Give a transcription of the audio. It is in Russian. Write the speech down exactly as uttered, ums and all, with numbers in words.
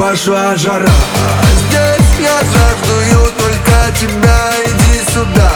пошла жара. Здесь я жаждую только тебя, иди сюда.